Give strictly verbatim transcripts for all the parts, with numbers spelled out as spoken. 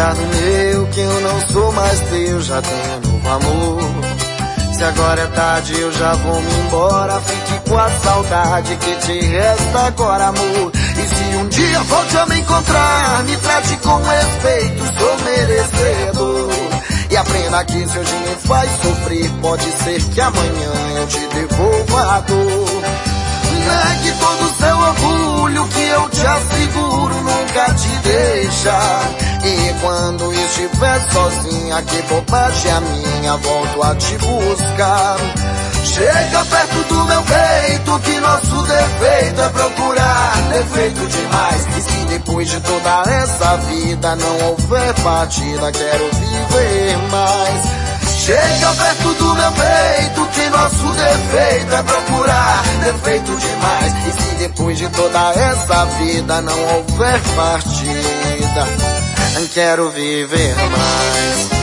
olhar no meu, que eu não sou mais teu, já tenho novo amor. Se agora é tarde eu já vou me embora, fique com a saudade que te resta agora, amor. E se um dia volte a me encontrar, me trate com respeito, sou merecedor. E aprenda que se hoje me faz sofrer, pode ser que amanhã eu te devolva a dor. Negue todo o seu orgulho, que eu te asseguro nunca te deixar. E quando estiver sozinha, que bobagem a minha, volto a te buscar. Chega perto do meu peito, que nosso defeito é procurar defeito demais. E se depois de toda essa vida não houver partida, quero viver mais. Chega perto do meu peito, que nosso defeito é procurar defeito demais. E se depois de toda essa vida não houver partida, quero viver mais.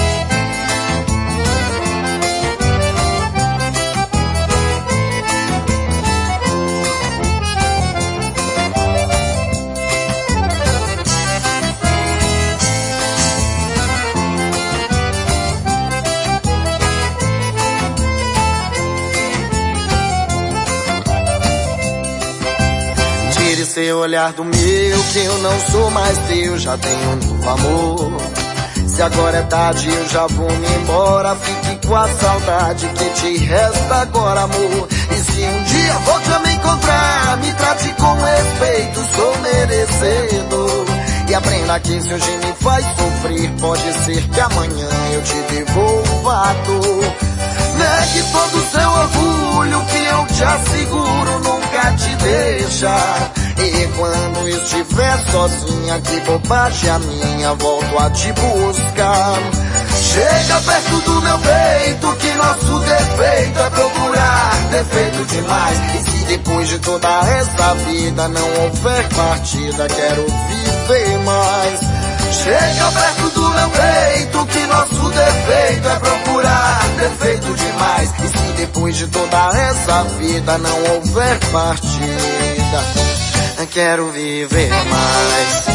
Tire seu olhar do meu, que eu não sou mais teu, já tenho um novo amor. Se agora é tarde eu já vou me embora, fique com a saudade que te resta agora, amor. E se um dia volte a me encontrar, me trate com respeito, sou merecedor. E aprenda que se hoje me faz sofrer, pode ser que amanhã eu te devolva a dor. Negue todo o seu orgulho, que eu te asseguro nunca te deixar. E quando estiver sozinha, que bobagem a minha, volto a te buscar. Chega perto do meu peito, que nosso defeito é procurar defeito demais. E se depois de toda essa vida não houver partida, quero viver mais. Chega perto do meu peito, que nosso defeito é procurar defeito demais. E se depois de toda essa vida não houver partida, quero viver mais.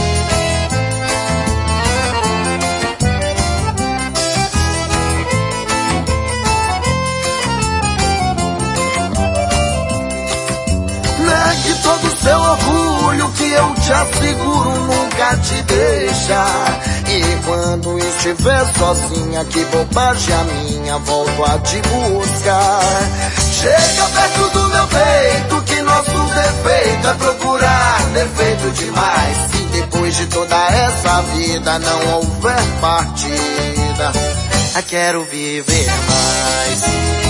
Negue todo o seu orgulho, que eu te asseguro nunca te deixar. E quando estiver sozinha, que bobagem a minha, volto a te buscar. Chega perto do meu peito, que nosso defeito é procurar defeito demais. Se depois de toda essa vida não houver partida, quero viver mais.